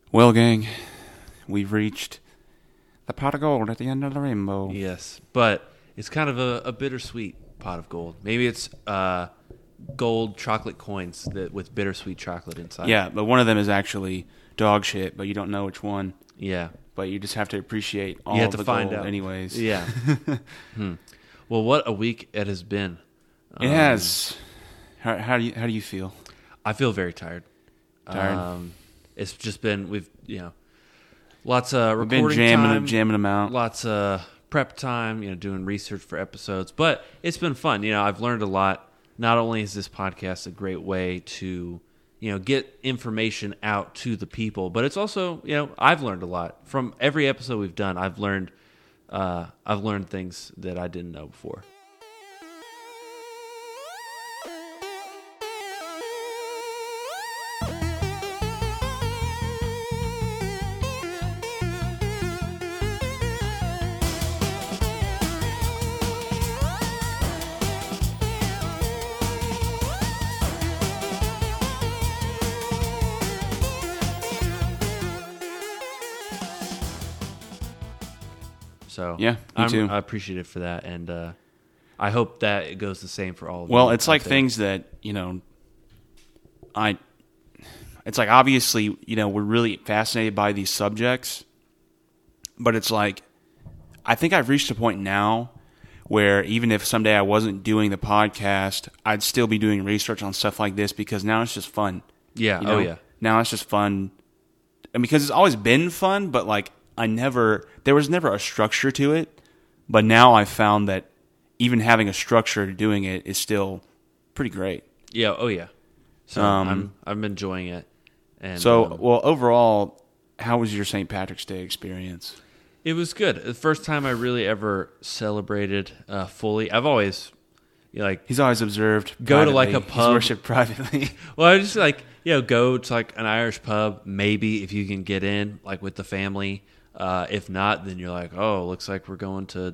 Well, gang, we've reached the pot of gold at the end of the rainbow. Yes, but it's kind of a bittersweet pot of gold. Maybe it's gold chocolate coins with bittersweet chocolate inside. Yeah, but one of them is actually dog shit, but you don't know which one. Yeah. But you just have to appreciate all You have of to the find gold out. anyways. Yeah. Well, what a week it has been. It has. How do you feel? I feel very tired. Tired? It's just been lots of recording We've been time, jamming them out. lots of prep time, doing research for episodes. But it's been fun. I've learned a lot. Not only is this podcast a great way to get information out to the people, but it's also I've learned a lot from every episode we've done. I've learned things that I didn't know before. So Yeah, me too. I appreciate it for that, and I hope that it goes the same for all of you. Well, it's like out there. things that, it's like obviously, we're really fascinated by these subjects, but it's like, I think I've reached a point now where even if someday I wasn't doing the podcast, I'd still be doing research on stuff like this because now it's just fun. Yeah. Oh yeah. Now it's just fun. And because it's always been fun, but like there was never a structure to it. But now I've found that even having a structure to doing it is still pretty great. Yeah. Oh yeah. So I'm enjoying it. And well, overall, how was your St. Patrick's Day experience? it was good. The first time I really ever celebrated fully. I've always He's always observed. Go to, privately. like, a pub. He's worshipped privately. well, I just go to like an Irish pub, maybe if you can get in, like with the family. If not, then you're like, oh, looks like we're going to,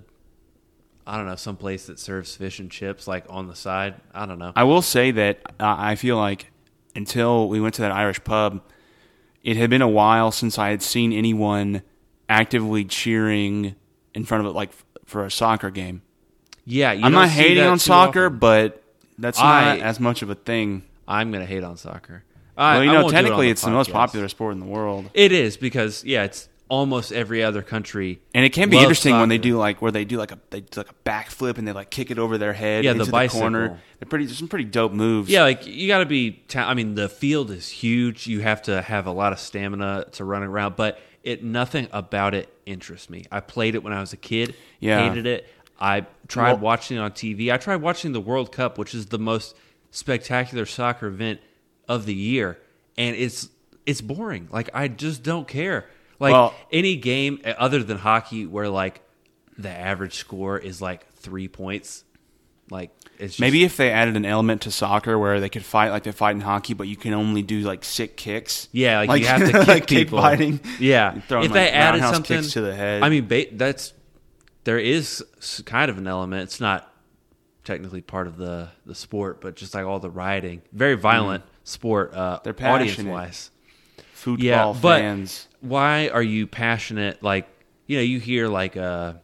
I don't know, some place that serves fish and chips, like on the side. I don't know. I will say that I feel like until we went to that Irish pub, it had been a while since I had seen anyone actively cheering in front of it, like for a soccer game. Yeah, I'm not hating on soccer, but that's not as much of a thing. I'm going to hate on soccer. Well, technically it's the most popular sport in the world. It is because, it's almost every other country. And it can be loves interesting soccer. when they do like a backflip and they like kick it over their head into the bicycle. corner. There's some pretty dope moves. Yeah, like you got to be. The field is huge. You have to have a lot of stamina to run around. But nothing about it interests me. I played it when I was a kid. Yeah. Hated it. I tried watching it on TV. I tried watching the World Cup, which is the most spectacular soccer event of the year, and it's boring. Like I just don't care. Like any game other than hockey, where like the average score is like 3 points. Like it's just, maybe if they added an element to soccer where they could fight like they fight in hockey, but you can only do like sick kicks. Yeah, like you have to kick like people. Kick fighting. Yeah, Throwing, if they added roundhouse something kicks to the head. I mean, there is kind of an element. It's not technically part of the sport, but just like all the rioting, very violent sport. They're passionate. Audience-wise. Football fans. But why are you passionate? Like, you hear like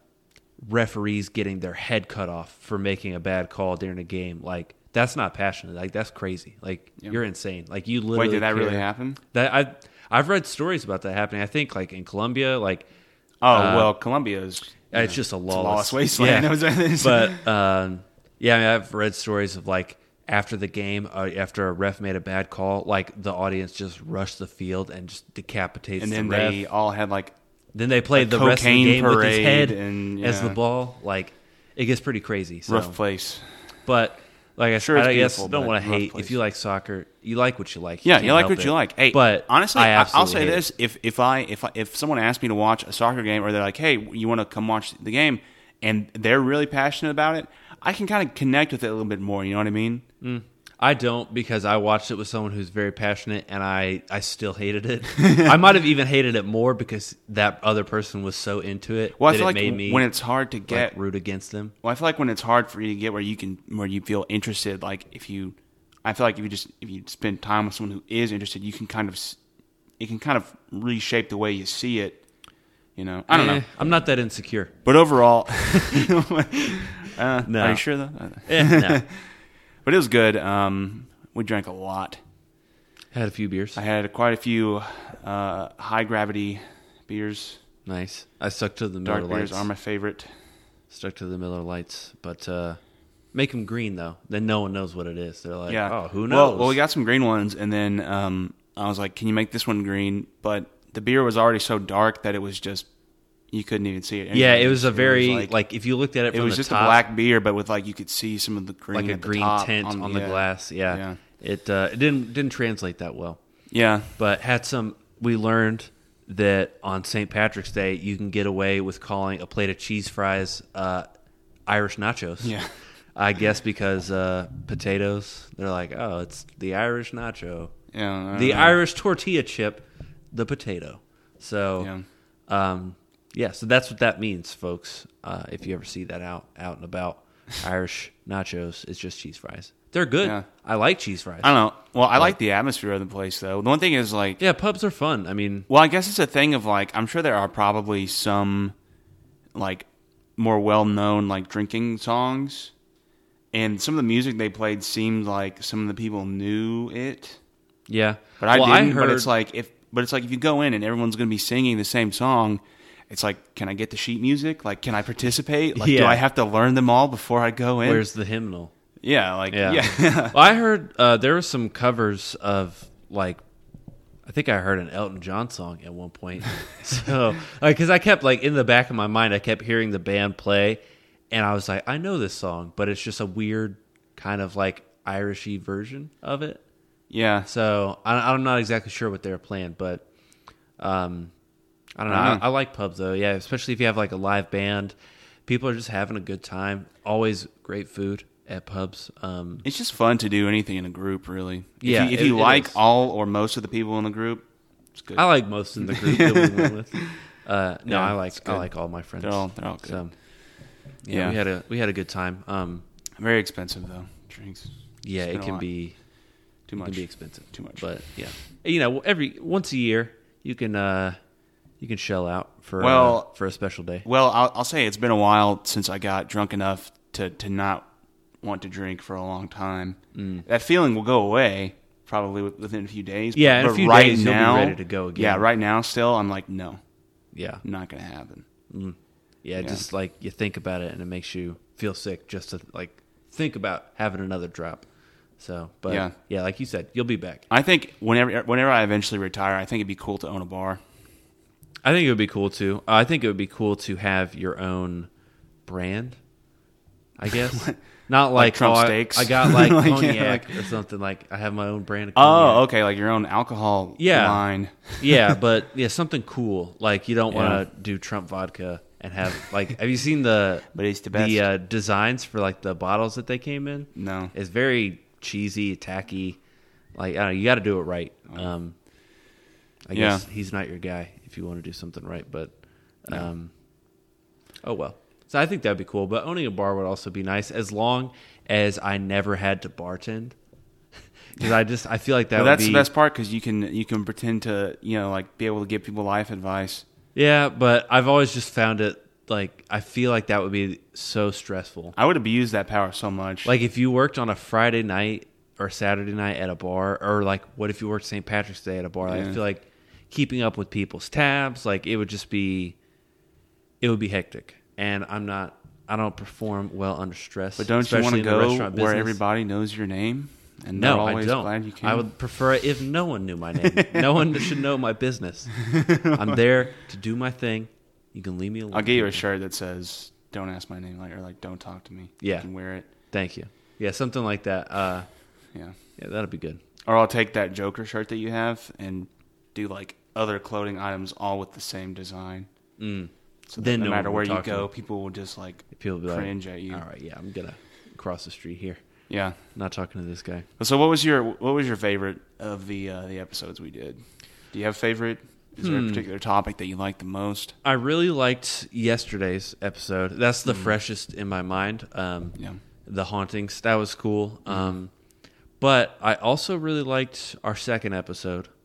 referees getting their head cut off for making a bad call during a game. Like, that's not passionate. Like, that's crazy. Like, you're insane. Like, you literally. Wait, did that really happen? I've read stories about that happening. I think like in Colombia, like. Colombia is. It's just a lawless wasteland. Yeah. But I've read stories of like after the game, after a ref made a bad call, like the audience just rushed the field and just decapitates and then the ref. they all had like. Then they played the rest of the game with his head as the yeah. ball. Like it gets pretty crazy. So. Rough place. But like Sure, I guess beautiful, don't want to hate. place. If you like soccer, you like what you like. Yeah, you like what you like. Hey, but honestly, I'll I'll say hate this: if someone asked me to watch a soccer game, or they're like, "Hey, you want to come watch the game?" and they're really passionate about it, I can kind of connect with it a little bit more. You know what I mean? I don't, because I watched it with someone who's very passionate, and I still hated it. I might have even hated it more because that other person was so into it. Well, I that feel it like made me when it's hard to get root against them. Well, I feel like when it's hard for you to get where you feel interested, like I feel like if you spend time with someone who is interested, you can kind of it can kind of reshape the way you see it. You know, I don't know. I'm not that insecure. But overall, No. Are you sure though? No. But it was good. We drank a lot. Had a few beers. I had quite a few high gravity beers. Nice. I stuck to the Miller Dark Lights. beers are my favorite. Stuck to the Miller Lights, but make them green though. Then no one knows what it is. They're like, oh, who knows? Well, we got some green ones, and then I was like, "Can you make this one green?" But the beer was already so dark that it was just you couldn't even see it. Yeah, it was a very like if you looked at it from it was the just top, a black beer, but with like you could see some of the green, like a at the green top tint on the glass. Yeah. It didn't translate that well. Yeah, But had some. We learned that on St. Patrick's Day you can get away with calling a plate of cheese fries Irish nachos. yeah. I guess because potatoes, they're like, oh, it's the Irish nacho. Yeah, The Irish tortilla chip, the potato. So, so that's what that means, folks. If you ever see that out and about, Irish nachos, it's just cheese fries. They're good. Yeah. I like cheese fries. I don't know. Well, I like the atmosphere of the place, though. The one thing is, like... Yeah, pubs are fun. I mean... Well, I guess it's a thing of, like... I'm sure there are probably some, like, more well-known, like, drinking songs. And some of the music they played seemed like some of the people knew it. Yeah. But I didn't. But it's like if you go in and everyone's going to be singing the same song, it's like, can I get the sheet music? Like, can I participate? Like, do I have to learn them all before I go in? Where's the hymnal? Yeah, like, Yeah. yeah. Well, I heard there were some covers of, like, I think I heard an Elton John song at one point. So, because I kept, like, in the back of my mind, I kept hearing the band play, and I was like, I know this song, but it's just a weird kind of, like, Irishy version of it. Yeah. So, I'm not exactly sure what they were playing, but I don't know. I like pubs, though. Yeah, especially if you have, like, a live band. People are just having a good time. Always great food at pubs. It's just fun to do anything in a group, really. Yeah, if you it like is. all or most of the people in the group, it's good. I like most in the group that we went with. No, Yeah, I it's like good. all my friends. They're all good. So, Yeah. we had a good time. Very expensive though. Drinks. Yeah, Spend it a can lot. be Too it much. can be expensive. Too much. But yeah, every once a year you can shell out for a special day. Well, I'll say it's been a while since I got drunk enough to not want to drink for a long time. That feeling will go away probably within a few days. Yeah, in but a few right days now, you'll be ready to go again. Yeah, right now still I'm like, no, Yeah, not going to happen. yeah. Just like you think about it and it makes you feel sick just to like think about having another drop. So, but yeah, like you said, you'll be back. I think whenever I eventually retire, I think it'd be cool to own a bar. I think it would be cool too. I think it would be cool to have your own brand. I guess not like Trump I Steaks? got like Like, cognac yeah, or something. Like I have my own brand of cognac. Oh, okay, like your own alcohol line. Yeah, but yeah, something cool. Like you don't want to do Trump vodka and have like. Have you seen the But it's the best. designs for like the bottles that they came in? No. It's very cheesy, tacky. Like I don't know, you got to do it right. I guess he's not your guy if you want to do something right. But oh well. So I think that'd be cool. But owning a bar would also be nice as long as I never had to bartend. Because I feel like that would that's be the best part because you can pretend to like be able to give people life advice. Yeah, but I've always just found it like I feel like that would be so stressful. I would abuse that power so much. Like if you worked on a Friday night or Saturday night at a bar, or like what if you worked St. Patrick's Day at a bar? Like, I feel like keeping up with people's tabs, like it would be hectic. And I don't perform well under stress. But don't you want to especially in the go restaurant where business. everybody knows your name? And No, they're I always don't. glad you came? I would prefer it if no one knew my name. No one should know my business. I'm there to do my thing. You can leave me alone. I'll get you a shirt that says "Don't ask my name," or like "Don't talk to me." Yeah. You can wear it. Thank you. Yeah, something like that. Yeah. Yeah, that'd be good. Or I'll take that Joker shirt that you have and do like other clothing items all with the same design. So that Then no no matter one where will you talk to go, me. people will just like People will be cringe like, at you. all right, yeah, I'm gonna cross the street here. Yeah. Not talking to this guy. So what was your favorite of the episodes we did? Do you have a favorite? Is there a particular topic that you like the most? I really liked yesterday's episode. That's the freshest in my mind. Yeah. The hauntings, that was cool. But I also really liked our second episode.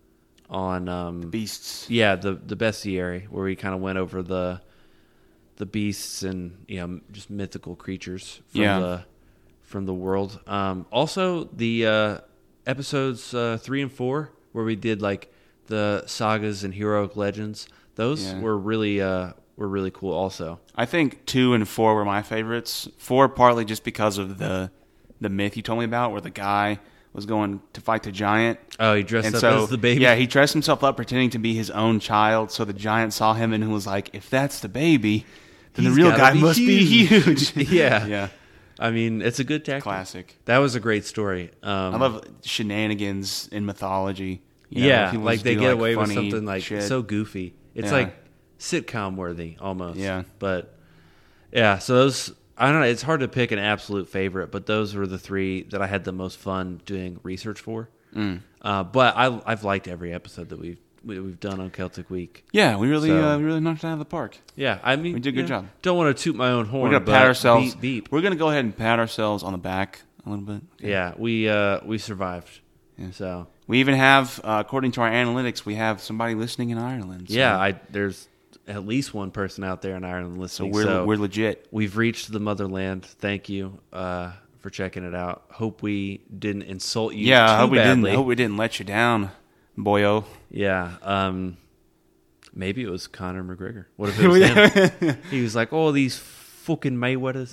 on Beasts. Yeah, the bestiary, where we kind of went over the beasts and just mythical creatures from the world. Also the episodes 3 and 4, where we did like the sagas and heroic legends. Those were really cool. Also, I think 2 and 4 were my favorites. 4 partly just because of the myth you told me about, where the guy was going to fight the giant. Oh, he dressed up as the baby? Yeah, he dressed himself up pretending to be his own child, so the giant saw him and was like, if that's the baby, then the real guy must be huge. Yeah. Yeah. I mean, it's a good tactic. Classic. That was a great story. I love shenanigans in mythology. Like they get away with something like shit. so goofy. It's like sitcom worthy almost. Yeah. But yeah, so those, I don't know, it's hard to pick an absolute favorite, but those were the 3 that I had the most fun doing research for. But I've liked every episode that we've done on Celtic Week. Yeah, we really knocked it out of the park. Yeah, I mean, we did a good job. Don't want to toot my own horn. We're gonna pat ourselves. Beep. We're gonna go ahead and pat ourselves on the back a little bit. Okay. Yeah, we survived. Yeah. So we even have, according to our analytics, we have somebody listening in Ireland. So. Yeah, there's at least one person out there in Ireland listening. So we're legit. We've reached the motherland. Thank you for checking it out. Hope we didn't insult you. Yeah, too badly. Hope we didn't let you down, boyo. Yeah. Maybe it was Conor McGregor. What if it was him? He was like, "Oh, these fucking Mayweathers."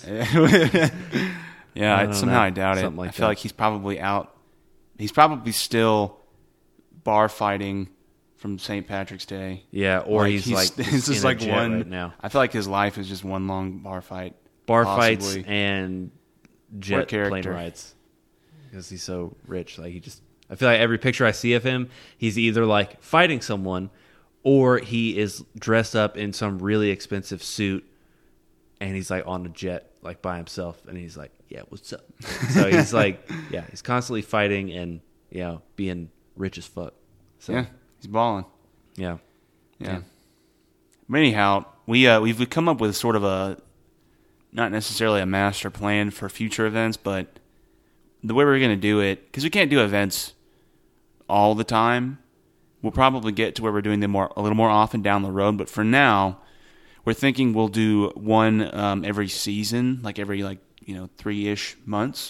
Yeah, somehow I doubt it. I feel like he's probably out. He's probably still bar fighting from St. Patrick's Day. Yeah, or he's like it's just like one right now. I feel like his life is just one long bar fight. Fights and jet plane character? rides. Because he's so rich. Like I feel like every picture I see of him, he's either like fighting someone or he is dressed up in some really expensive suit and he's like on a jet like by himself and he's like, yeah, what's up? So he's like, yeah, he's constantly fighting and being rich as fuck. So yeah, he's balling. Yeah. But anyhow, we've come up with sort of a, not necessarily a master plan for future events, but the way we're going to do it, because we can't do events all the time, we'll probably get to where we're doing them a little more often down the road. But for now, we're thinking we'll do one every season, like every 3-ish months.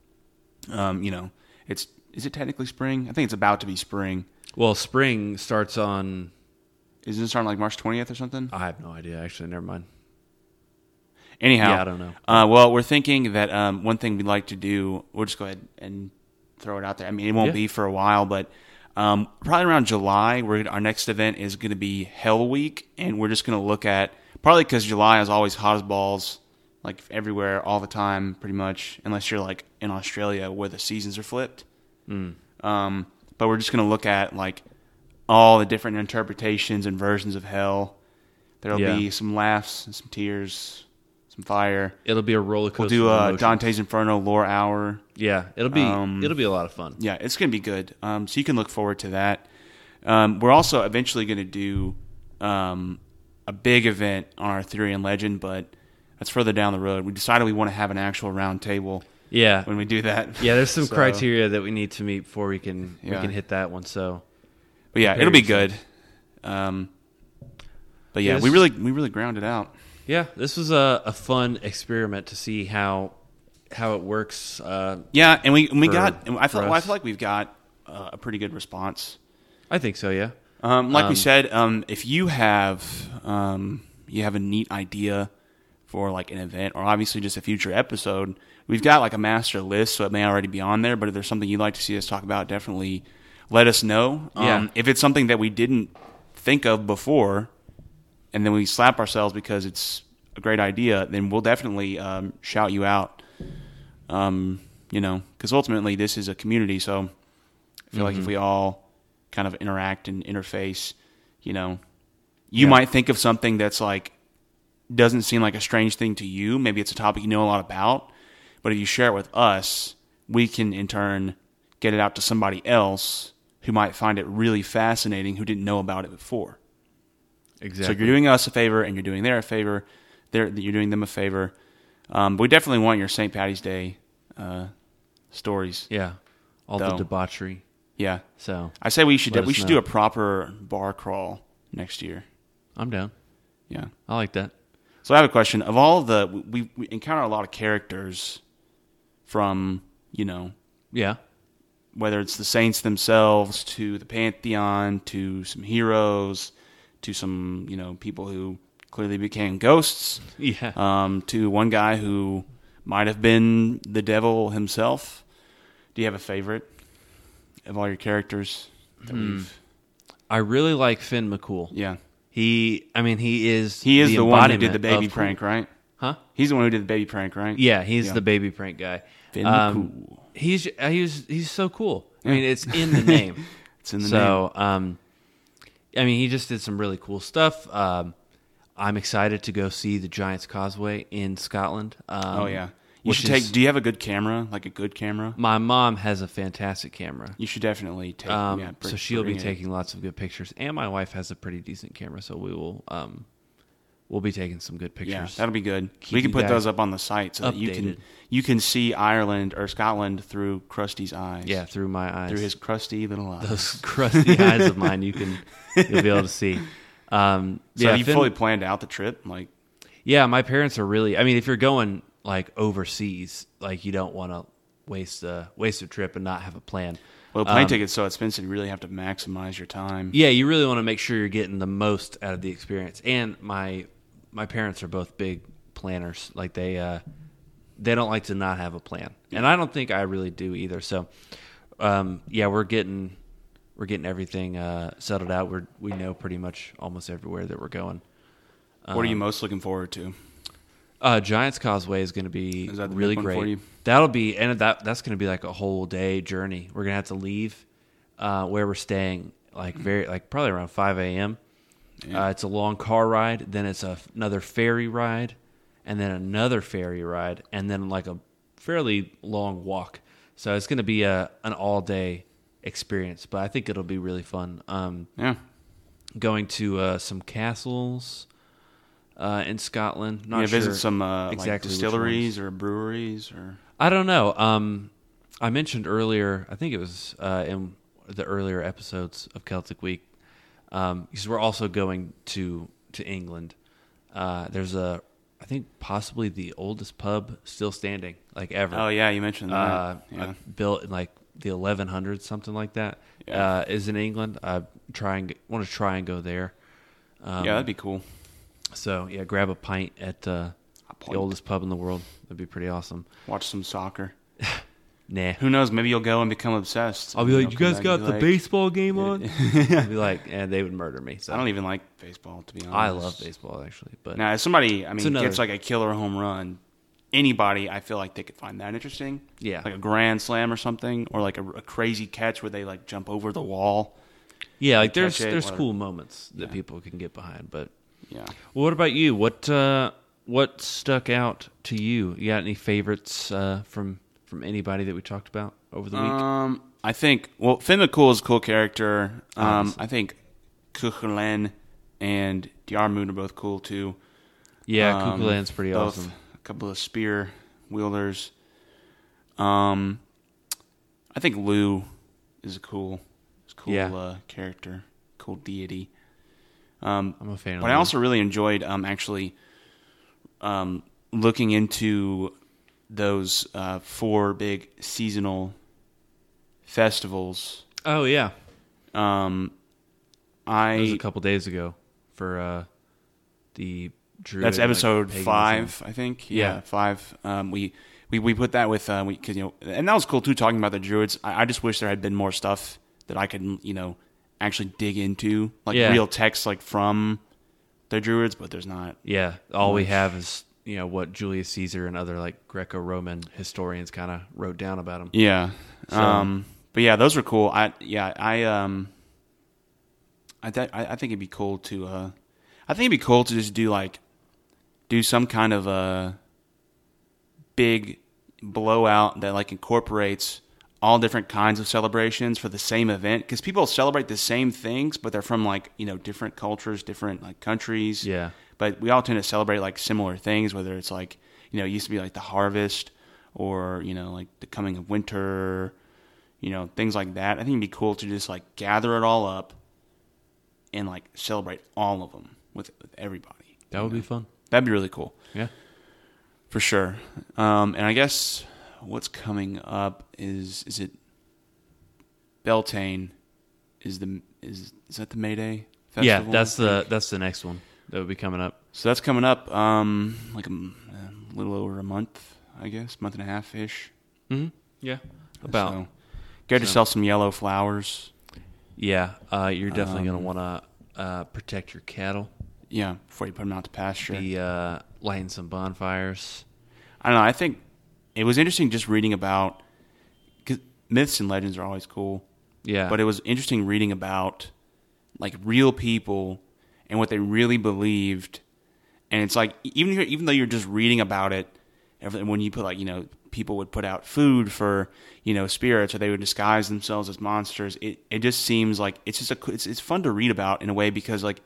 Is it technically spring? I think it's about to be spring. Well, spring starts on... Isn't it starting like March 20th or something? I have no idea, actually. Never mind. Anyhow. Yeah, I don't know. Well, we're thinking that one thing we'd like to do, we'll just go ahead and throw it out there. I mean, it won't be for a while, but probably around July, our next event is going to be Hell Week, and we're just going to look at, probably because July is always hot as balls, like everywhere, all the time, pretty much, unless you're like in Australia where the seasons are flipped. But we're just going to look at like all the different interpretations and versions of hell. There'll be some laughs and some tears, some fire. It'll be a roller coaster. We'll do Dante's Inferno lore hour. Yeah, it'll be a lot of fun. Yeah, it's going to be good. So you can look forward to that. We're also eventually going to do a big event on our Theory and Legend, but that's further down the road. We decided we want to have an actual round table. Yeah, when we do that. Yeah, there's some criteria that we need to meet before we can hit that one. So, but yeah, it'll be good. But yeah, we really ground it out. Yeah, this was a fun experiment to see how it works. Yeah, and I feel like we've got a pretty good response. I think so. Yeah. Like we said, if you have a neat idea for like an event or obviously just a future episode, we've got like a master list, so it may already be on there. But if there's something you'd like to see us talk about, definitely let us know. If it's something that we didn't think of before, and then we slap ourselves because it's a great idea, then we'll definitely shout you out. Because ultimately this is a community, so I feel like if we all kind of interact and interface, you might think of something that's like doesn't seem like a strange thing to you. Maybe it's a topic you know a lot about, but if you share it with us, we can in turn get it out to somebody else who might find it really fascinating who didn't know about it before. Exactly. So you're doing us a favor and you're doing them a favor. You're doing them a favor. But we definitely want your St. Patty's Day stories. Yeah. All the debauchery. Yeah. So I say we should let us we should know. do a proper bar crawl next year. I'm down. Yeah. I like that. So I have a question. Of all of the we encounter a lot of characters from, Yeah. whether it's the saints themselves to the pantheon to some heroes to some, people who clearly became ghosts. Yeah. To one guy who might have been the devil himself. Do you have a favorite of all your characters that we've? I really like Finn McCool. Yeah, He is the one who did the embodiment baby of prank, cool. right? Huh? He's the one who did the baby prank, right? Yeah, he's the baby prank guy. Finn McCool. He's so cool. I Yeah. mean, it's in the name. It's in the name. So, he just did some really cool stuff. I'm excited to go see the Giant's Causeway in Scotland. Oh yeah, you which should take. is- Do you have a good camera? Like a good camera? My mom has a fantastic camera. You should definitely take. So she'll be bring it. taking lots of good pictures, and my wife has a pretty decent camera, so we will we'll be taking some good Yeah, pictures. that'll be good. Keep We can you put guys those up on the site so that updated. you can see Ireland or Scotland through Krusty's eyes. Yeah, through my eyes, through his crusty little eyes. those crusty eyes of mine, you'll be able to see. So you fully planned out the trip, like. Yeah, my parents are really. I mean, if you're going like overseas, like you don't want to waste a trip and not have a plan. Well, plane tickets so expensive. You really have to maximize your time. Yeah, you really want to make sure you're getting the most out of the experience. And my parents are both big planners. Like they don't like to not have a plan, and I don't think I really do either. So, we're getting everything settled out. We know pretty much almost everywhere that we're going. What are you most looking forward to? Giant's Causeway is going to be Is that the really big one great. for you? That'll be, and that's going to be like a whole day journey. We're going to have to leave where we're staying probably around 5 a.m. Yeah. It's a long car ride, then it's another ferry ride, and then another ferry ride, and then like a fairly long walk. So it's going to be an all day experience, but I think it'll be really fun. Yeah. Going to some castles. In Scotland, not sure visit some exactly like which distilleries ones. or breweries or. I don't know. I mentioned earlier. I think it was in the earlier episodes of Celtic Week, because we're also going to England. There's I think possibly the oldest pub still standing, like ever. Oh yeah, you mentioned that. Yeah. Built in like the 1100s, something like that. Yeah. Is in England. I want to try and go there. Yeah, that'd be cool. So yeah, grab a pint at the oldest pub in the world. That'd be pretty awesome. Watch some soccer. Nah. Who knows? Maybe you'll go and become obsessed. I'll be like, you come guys back got and the be like, baseball game on? I'll be like, they would murder me. So I don't even like baseball, to be honest. I love baseball actually, but Now, if somebody, another- gets like a killer home run, anybody, I feel like they could find that interesting. Yeah. Like a grand slam or something, or like a crazy catch where they like jump over the wall. yeah, like catch there's it, there's whatever. cool moments that people can get behind. But Yeah. well, what about you? What stuck out to you? You got any favorites from anybody that we talked about over the week? I think, Finn McCool is a cool character. Obviously. I think Cuchulainn and Diarmuid are both cool too. Yeah, Cuchulainn's pretty both awesome. A couple of spear wielders. I think Lou is a cool Yeah. character, cool deity. I'm a fan of But I Lou. also really enjoyed actually looking into those 4 big seasonal festivals. Oh yeah, I that was a couple days ago for the Druid. That's episode paganism. 5, I think. Yeah. 5. We put that with because and that was cool too. Talking about the Druids, I just wish there had been more stuff that I could actually dig into, like real text like from the Druids, but there's not. Yeah, all we have is what Julius Caesar and other like Greco-Roman historians kind of wrote down about him. Yeah. So- But yeah, those were cool. I think it'd be cool to just do some kind of a big blowout that like incorporates all different kinds of celebrations for the same event, because people celebrate the same things, but they're from different cultures, different like countries. Yeah. But we all tend to celebrate like similar things, whether it's like it used to be like the harvest or like the coming of winter. things like that. I think it'd be cool to just like gather it all up and like celebrate all of them with everybody. That would be fun. That'd be really cool. Yeah. For sure. And I guess what's coming up is it Beltane is that the May Day festival? Yeah, that's the next one that would be coming up. So that's coming up like a little over a month, I guess, month and a half ish. Mm-hmm. Yeah. About. So, get yourself some yellow flowers. Yeah, you're definitely going to want to protect your cattle. Yeah, before you put them out to pasture. Be lighting some bonfires. I don't know. I think it was interesting just reading about, because myths and legends are always cool. Yeah. But it was interesting reading about like real people and what they really believed. And it's like, even though you're just reading about it, when you put like, people would put out food for, spirits, or they would disguise themselves as monsters. It just seems like it's just it's fun to read about in a way, because like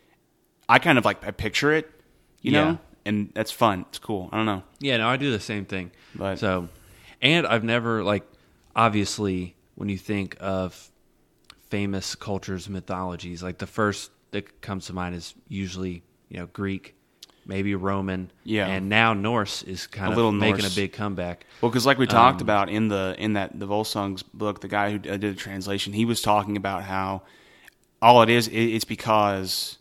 I kind of like I picture it, know, and that's fun. It's cool. I don't know. Yeah, no, I do the same thing. But so, and I've never obviously when you think of famous cultures, mythologies, like the first that comes to mind is usually Greek, maybe Roman, and now Norse is kind of making a big comeback. Well, because like we talked about in the Volsung's book, the guy who did the translation, he was talking about how all it is, it's because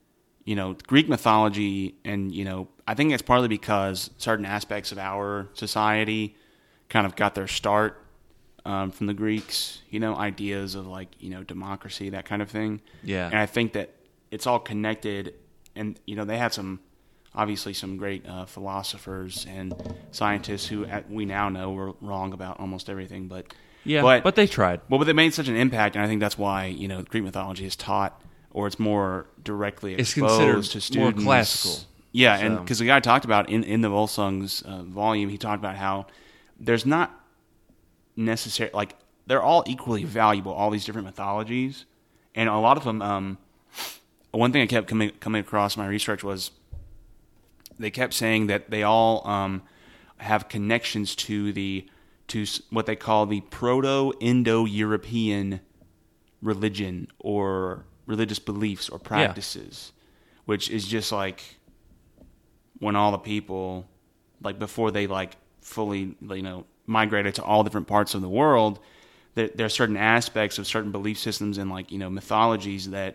Greek mythology, and I think it's partly because certain aspects of our society kind of got their start from the Greeks, ideas of like democracy, that kind of thing. Yeah, and I think that it's all connected, and they had obviously some great philosophers and scientists who we now know were wrong about almost everything, but they tried. Well, but they made such an impact, and I think that's why Greek mythology is taught, or it's more directly exposed to students. More classical. Yeah, and because the guy talked about in the Volsung's volume, he talked about how there's not necessarily, like, they're all equally valuable, all these different mythologies, and a lot of them. One thing I kept coming across in my research was they kept saying that they all have connections to what they call the Proto-Indo-European religion or religious beliefs or practices, which is just like when all the people, like before they like fully migrated to all different parts of the world, there are certain aspects of certain belief systems and like mythologies that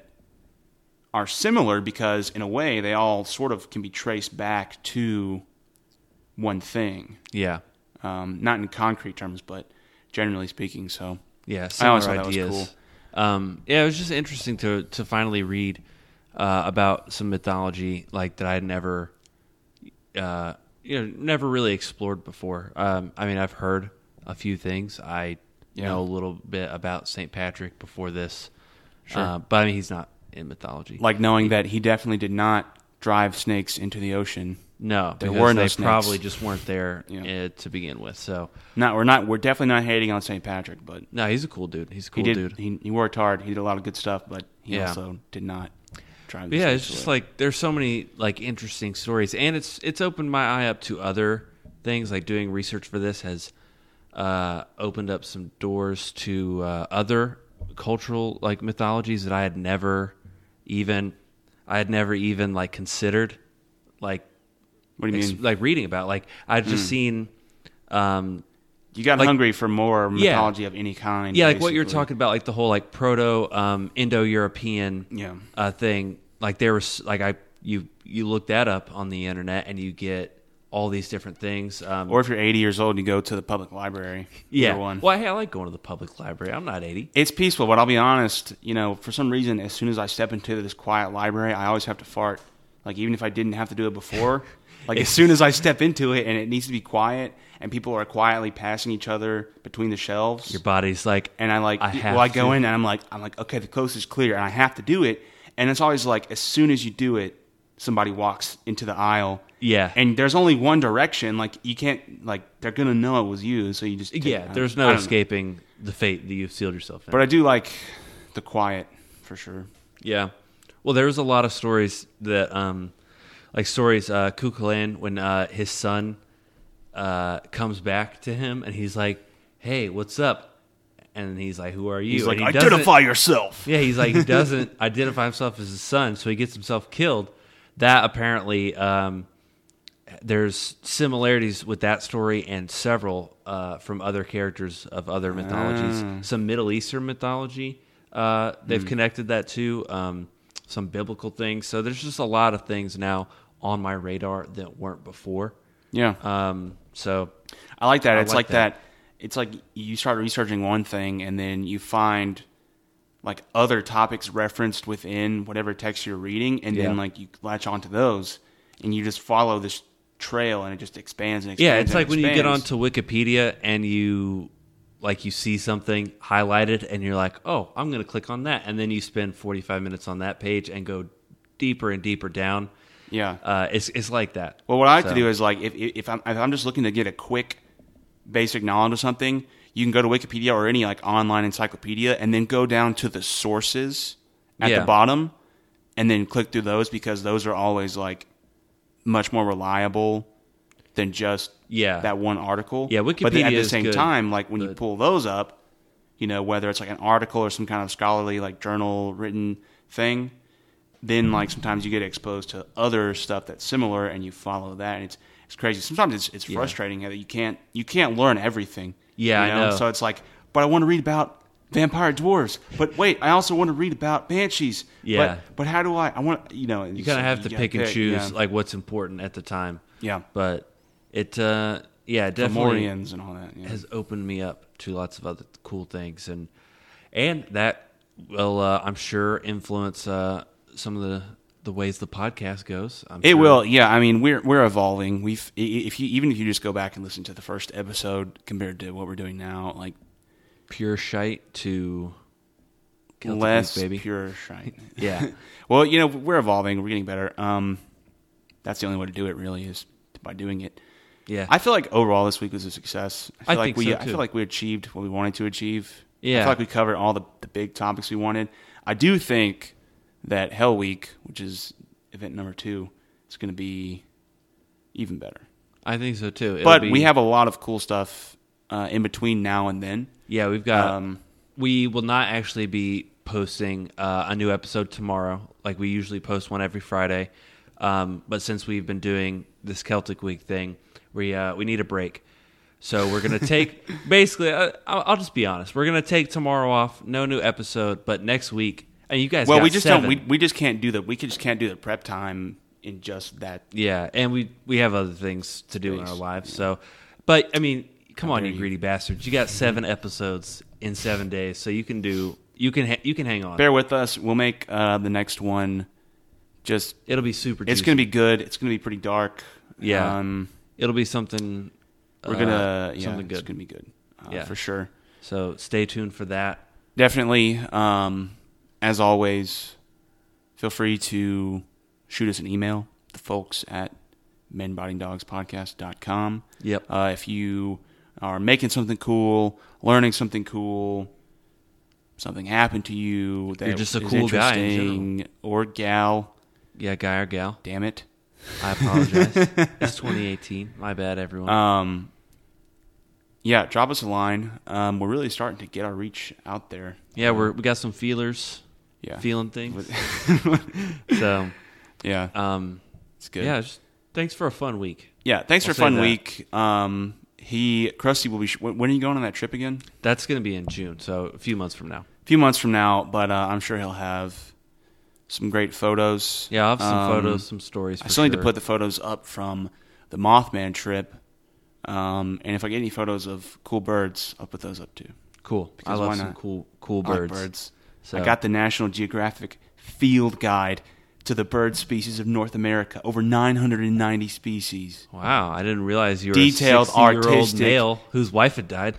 are similar, because in a way they all sort of can be traced back to one thing. Yeah. Not in concrete terms, but generally speaking. So yeah, I always thought ideas. that was cool. It was just interesting to finally read about some mythology like that I had never really explored before. I mean, I've heard a few things. I know a little bit about St. Patrick before this, but I mean, he's not in mythology. Like knowing that he definitely did not drive snakes into the ocean. No, there were no they snakes. Probably just weren't there to begin with. So we're definitely not hating on St. Patrick, but no, he's a cool dude. He's a cool dude. He worked hard. He did a lot of good stuff, but he also did not drive. Yeah, it's just like there's so many like interesting stories, and it's opened my eye up to other things. Like doing research for this has opened up some doors to other cultural like mythologies that I had never even like considered. Like, what do you mean? Like reading about, like I'd just seen. You got hungry for more mythology of any kind. Yeah, like what you're talking about, like the whole like proto Indo-European thing. Like there was like you look that up on the internet and you get all these different things. Or if you're 80 years old, you go to the public library. Yeah. One. Well, hey, I like going to the public library. I'm not 80. It's peaceful, but I'll be honest. For some reason, as soon as I step into this quiet library, I always have to fart. Like even if I didn't have to do it before. Like as soon as I step into it and it needs to be quiet and people are quietly passing each other between the shelves, your body's like, and I go in and I'm like, okay, the coast is clear and I have to do it. And it's always like, as soon as you do it, somebody walks into the aisle. Yeah. And there's only one direction. Like you can't, like they're going to know it was you. So you just, there's no escaping the fate that you've sealed yourself in. But I do like the quiet for sure. Yeah. Well, there was a lot of stories that, Cuchulainn, when his son comes back to him and he's like, hey, what's up? And he's like, "Who are you?" He's like, and he doesn't- identify yourself. Yeah, he's like, he doesn't identify himself as his son, so he gets himself killed. That apparently, there's similarities with that story and several from other characters of other mythologies. Some Middle Eastern mythology, they've connected that to some biblical things. So there's just a lot of things now on my radar that weren't before. Yeah. So I like that. I It's like like that. It's like you start researching one thing and then you find like other topics referenced within whatever text you're reading, and then like you latch onto those and you just follow this trail and it just expands and expands. yeah, it's and like when you get expands. onto Wikipedia and you see something highlighted and you're like, oh, I'm going to click on that, and then you spend 45 minutes on that page and go deeper and deeper down. Yeah. It's like that. Well, what I like to do is like if I'm just looking to get a quick basic knowledge of something, you can go to Wikipedia or any like online encyclopedia and then go down to the sources at the bottom and then click through those, because those are always like much more reliable than just that one article. Yeah, Wikipedia but then at the is same good, time, like when you pull those up, you know, whether it's like an article or some kind of scholarly like journal written thing, then like sometimes you get exposed to other stuff that's similar and you follow that, and it's crazy. Sometimes it's frustrating that you can't learn everything. Yeah, you I know. So it's like, but I want to read about vampire dwarves. But wait, I also want to read about banshees. Yeah. But how do I want, you know. You kind of have to pick and choose like what's important at the time. Yeah. But it, definitely Fomorians and all that. Yeah. has opened me up to lots of other cool things, and that will, I'm sure, influence some of the ways the podcast goes. It will, yeah. I mean, we're evolving. Even if you just go back and listen to the first episode compared to what we're doing now, like pure shite to Celtic less Week, baby. pure shite. Yeah. Well, you know, we're evolving. We're getting better. That's the only way to do it, really, is by doing it. Yeah. I feel like overall this week was a success. I think so, I too. feel like we achieved what we wanted to achieve. Yeah. I feel like we covered all the big topics we wanted. I do think that Hell Week, which is event number 2, is going to be even better. I think so too. But we have a lot of cool stuff in between now and then. Yeah, we've got. We will not actually be posting a new episode tomorrow, like we usually post one every Friday. But since we've been doing this Celtic Week thing, we need a break. So we're gonna take basically. I'll just be honest. We're gonna take tomorrow off. No new episode, but next week. And you guys. Well, got we just 7. don't. We just can't do the. We just can't do the prep time in just that. Yeah, and we have other things to do in our lives. So, but I mean, come on, you greedy bastards! You got 7 episodes in 7 days, so you can hang on. Bear with us. We'll make the next one. It'll be super. It's juicy. going to be good. It's going to be pretty dark. Yeah, it'll be something. We're gonna something good. It's going to be good. Yeah, for sure. So stay tuned for that. Definitely. As always, feel free to shoot us an email. The folks at menbitingdogspodcast.com. Yep. If you are making something cool, learning something cool, something happened to you that you're just a is cool guy in interesting, or gal. Yeah, guy or gal. Damn it. I apologize. It's 2018. My bad, everyone. Yeah, drop us a line. We're really starting to get our reach out there. Yeah, we got some feelers. Yeah. Feeling things. So, yeah. It's good. Yeah, thanks for a fun week. Yeah, thanks for a I'll say fun that. week. Krusty will be. When are you going on that trip again? That's going to be in June, so a few months from now. A few months from now, but I'm sure he'll have some great photos. Yeah, I'll have some photos, some stories. I still need to put the photos up from the Mothman trip, and if I get any photos of cool birds, I'll put those up too. Cool. Because I love why some not? cool I like birds. birds. So. I got the National Geographic Field Guide to the bird species of North America. Over 990 species. Wow, I didn't realize you were Detailed, a 60-year-old artistic male whose wife had died.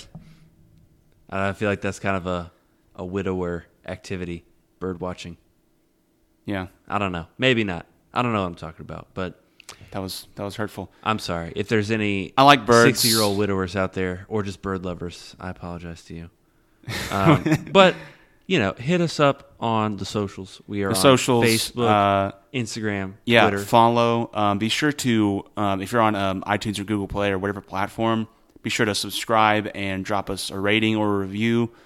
I feel like that's kind of a widower activity, bird watching. Yeah, I don't know. Maybe not. I don't know what I'm talking about, but that was hurtful. I'm sorry. If there's any I like birds. 60-year-old widowers out there or just bird lovers, I apologize to you. But, hit us up on the socials. We are on Facebook, Instagram, Twitter. Follow. Be sure to, if you're on iTunes or Google Play or whatever platform, be sure to subscribe and drop us a rating or a review.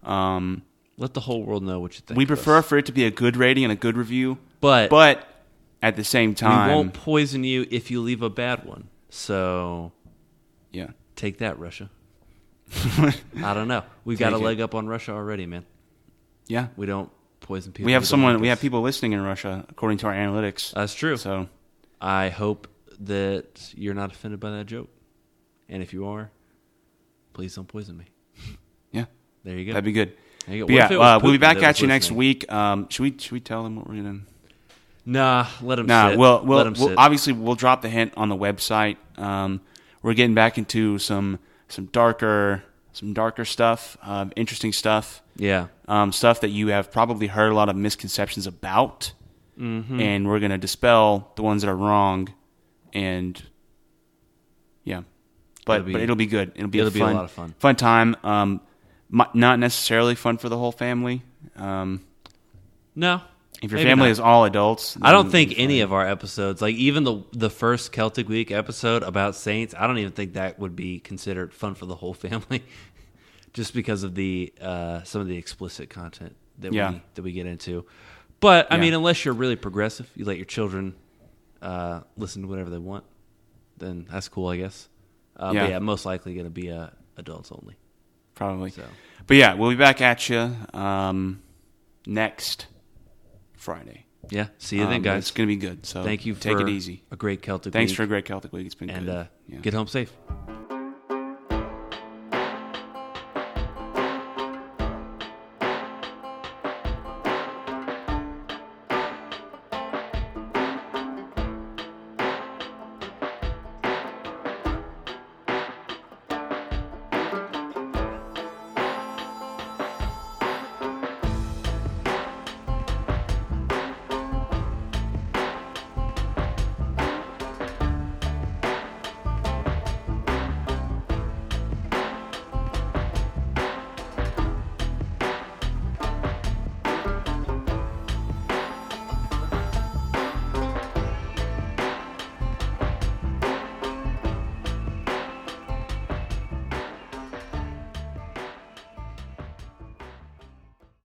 Let the whole world know what you think. We of prefer us. for it to be a good rating and a good review, but at the same time, we won't poison you if you leave a bad one. So yeah. take that, Russia. I don't know. We've got a leg up on Russia already, man. Yeah. We don't poison people. We have people listening in Russia, according to our analytics. That's true. So I hope that you're not offended by that joke. And if you are, please don't poison me. Yeah. There you go. That'd be good. There you go. But yeah, we'll be back at you next week. Should we tell them what we're going to... Nah, let them sit. Let them sit. Obviously, we'll drop the hint on the website. We're getting back into some darker stuff, interesting stuff. Yeah. Stuff that you have probably heard a lot of misconceptions about, and we're going to dispel the ones that are wrong, and yeah, but it'll be good. It'll be a lot of fun time. Not necessarily fun for the whole family. No. If your family is all adults, I don't think any of our episodes, like even the first Celtic Week episode about saints, I don't even think that would be considered fun for the whole family, just because of the some of the explicit content that we get into. But I mean, unless you're really progressive, you let your children listen to whatever they want, then that's cool, I guess. But yeah, most likely going to be adults only, probably. So. But yeah, we'll be back at you next Friday. Yeah, see you then, guys. It's going to be good. So thank you. Take it easy. A great Celtic. Thanks week. For a great Celtic week. It's been good. And get home safe.